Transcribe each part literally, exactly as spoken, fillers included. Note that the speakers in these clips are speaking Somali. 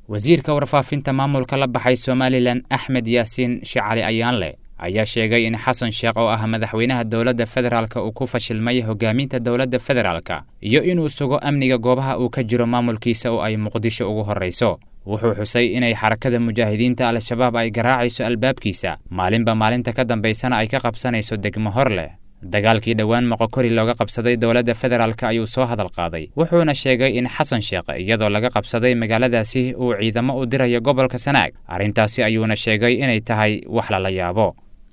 wasiirka warfaafinta maamulka la baxay Somaliland Axmed Yaasiin Shicali Ayaanle ayaa sheegay in Xasan Sheekh oo ah madaxweynaha dawladda federaalka uu ku fashilmay hogaaminta dawladda federaalka iyo inuu sugo amniga goobaha uu ka jiro maamulkiisa oo ay Muqdisho ugu horeyso. wuxuu xusay inay xarakada mujaahidiinta al-shabaab ay garaacayso albaabkiisa maalinba maalinta ka dambeysana ay ka qabsanayso degmo hor leh. dagaalkii dhawaan Moqokori looga qabsaday dawladda federaalka ayuu soo hadal qaaday, wuxuuna sheegay in Xasan Sheekh iyadoo laga qabsaday magaaladaasi uu ciidamo u dirayo gobolka Sanaag. arrintaasi ayuuna sheegay inay tahay wax la yaabo.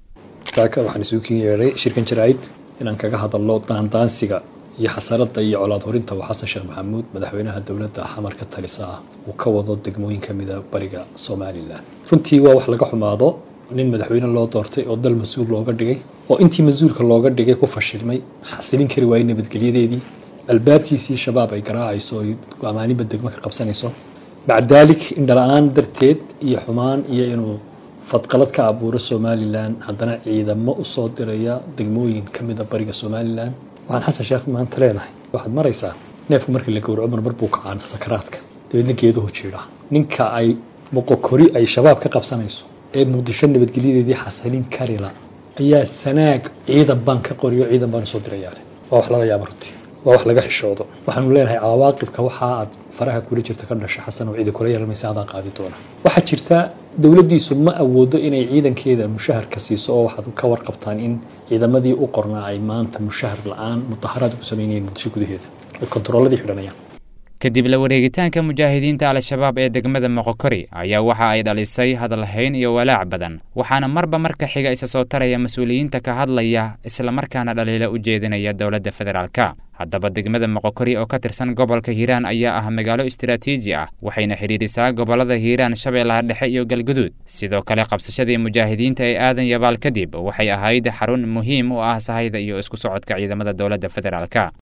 taaka waxaan isugu yeeray shirkan jaraa'id inaan kaga hadalno daandaansiga iyo xasarada iyo colaad horinta uu Xasan Sheekh Maxamuud madaxweynaha dawladda xamarka talisa uu ka wado degmooyin kamid ah bariga Soomaaliland. runtii waa wax laga xumaado nin madaxweyne loo doortay oo dal mas'uul looga dhigay oo intii mas'uulka looga dhigay ku fashilmay xasilin kari waayay nabadgelyadeedii albaabkiisii shabaab ay garaacayso oo go'aamaanba degmo ka qabsanayso bacdaalik in dhalaan darteed iyo xumaan iyo inuu fadqalad ka abuuro Somaliland haddana ciidamo u soo diraya degmooyin kamid ah bariga Somaliland. waxaan Xasan Sheekh maanta leenahay waxaad maraysaa neefku markii la gowraco marmar buu kacaan sakaraadka dabeedna geeduhu jiidha ninka ay Moqokori ay shabaab ka qabsanayso ee Muqdisho nabadgelyadeedii xasilin kari la ayaa Sanaag ciidan baan ka qoriyo ciidan baan soo dirayaan. waa wax laga yaabo runtii waa wax laga xishoodo. waxaanu leenahay cawaaqibka waxa aad faraha kula jirta ka dhashay Xasan oo ciidan kula yeelmaysa aad qaadi doona. waxa jirta dawladdiisu ma awoodo inay ciidankeeda mushaharka siiso oo waxaad ka warqabtaan in ciidamadii u qornaa ay maanta mushahar la'aan mudaharaad ku sameeyeen Muqdisho gudaheeda oo kontrooladii xidhanayaan. kadib la wareegitaanka mujaahidiinta al-shabaab ee degmada Moqokori ayaa waxa ay dhalisay hadal hayn iyo walaac badan, waxaana marba marka xiga isa soo taraya mas'uuliyiinta ka hadlaya isla markaana dhaliila u jeedinaya dawladda federaalka. haddaba degmada Moqokori oo ka tirsan gobolka Hiiraan ayaa ah magaalo istiraatiiji ah, waxayna xiriirisaa gobolada Hiiraan, Shabeellaha Dhexe iyo Galgaduud. sidoo kale qabsashadii mujaahidiinta ee aadan yabaal kadib waxay ahayd xarun muhiim u ah sahayda iyo isku socodka ciidamada dawladda federaalka.